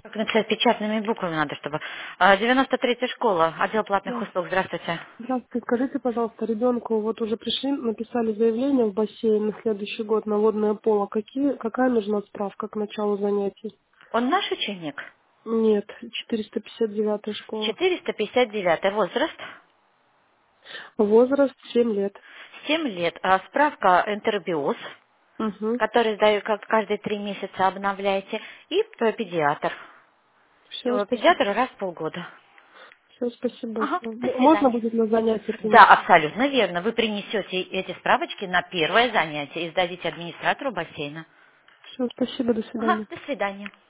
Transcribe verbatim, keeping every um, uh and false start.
Как написать печатными буквами надо, чтобы... А, девяносто третья школа, отдел платных Да. услуг. Здравствуйте. Здравствуйте, скажите, пожалуйста, ребенку вот уже пришли, написали заявление в бассейн на следующий год на водное поло. Какие, какая нужна справка к началу занятий? Он наш ученик? Нет, четыреста пятьдесят девятая школа. четыреста пятьдесят девятый. Возраст? Возраст семь лет. семь лет. А, справка энтеробиоз, Угу. который сдаю как каждые три месяца обновляете. И п- педиатр. Все, Э, спасибо. Педиатр раз в полгода. Все, спасибо Ага, большое. до М- Можно свидания. будет на занятие Да, принести? абсолютно верно. Вы принесете эти справочки на первое занятие и сдадите администратору бассейна. Все, спасибо, до Ага, свидания. до свидания.